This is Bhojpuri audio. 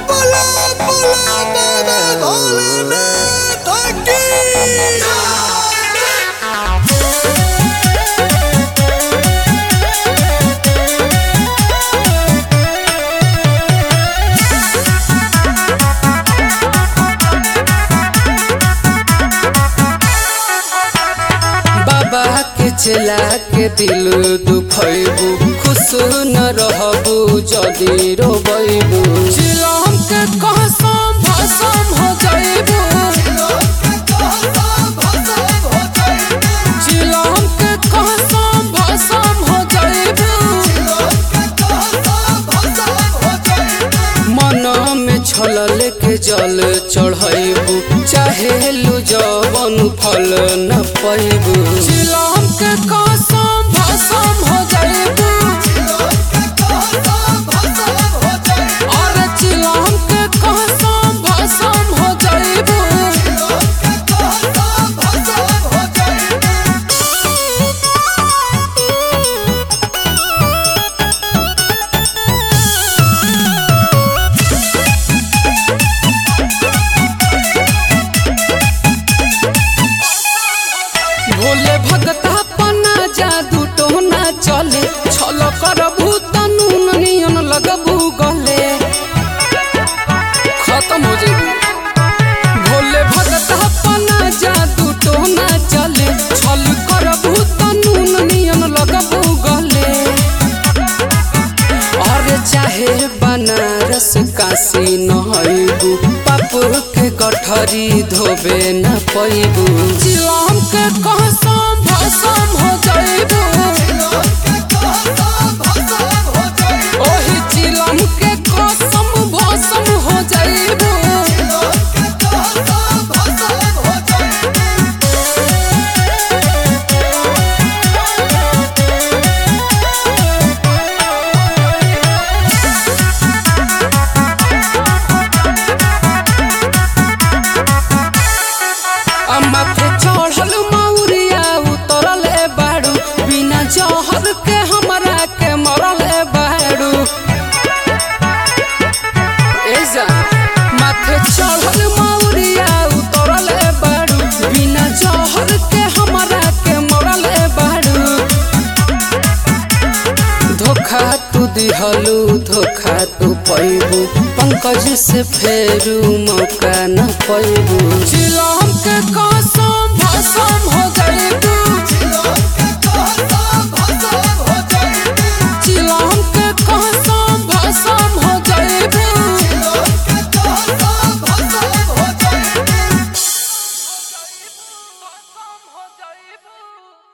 बोला बोला बाबा भोलेनाथ की बाबा के चला के दिल दुखैबू खुश न रहबू जदी रोबैबू चिलम के कसम भसम हो जाइबू चिलम के कसम भसम हो जाइबू मन में छलल के जल चढ़ैबू चाहे लू जवन फल न पैबू चिलम के कसम भसम हो जाइबू अरे चिलम के कसम भसम हो जाइबू भोले भगता पना जादू टोना चले छल करबू तनु नियन लगबू गले खत्म हो जेबू भोले भगता पना जादू टोना चले छल करबू तनु नियन लगबू गले अरे चाहे बनारस काशी नहैबू पाप के गठरी धोबे न पैबू चिलम के कसम भसम हो जाइबू ओही चिलम के कसम भसम हो जाइबू माथे चढ़ल मौरिया उतरल बाड़ू बिना जहर के हमरा के मरल बाड़ू ऐसा माथे चढ़ल मौरिया उतरल बाड़ू बिना जहर के हमरा के मरल बाड़ू धोखा तू दिहलू धोखा तू पैबू पंकज से फेरू मौका न पैबू चिलम के कसम भसम हो